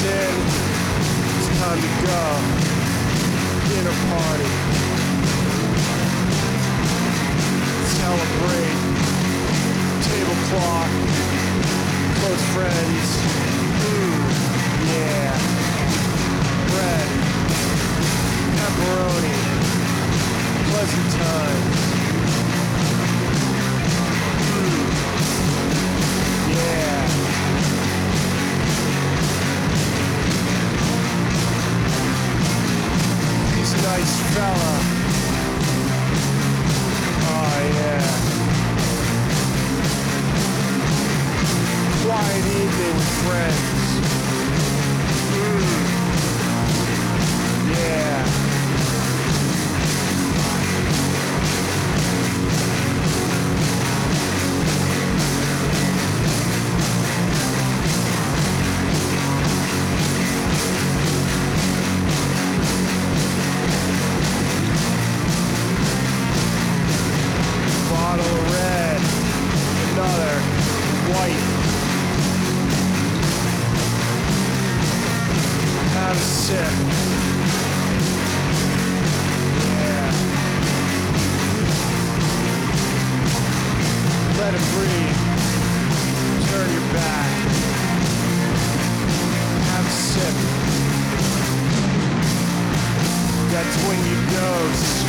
in, it's time to go. Dinner party. Celebrate. Tablecloth. Close friends. Yeah. Bread. Pepperoni. Pleasant times. Yeah. He's a nice fella. Oh yeah. Quiet evening with friends. Yeah. Bottle of red, another white. Have a sip. Yeah. Let it breathe. Turn your back. Have a sip. That's when you dose.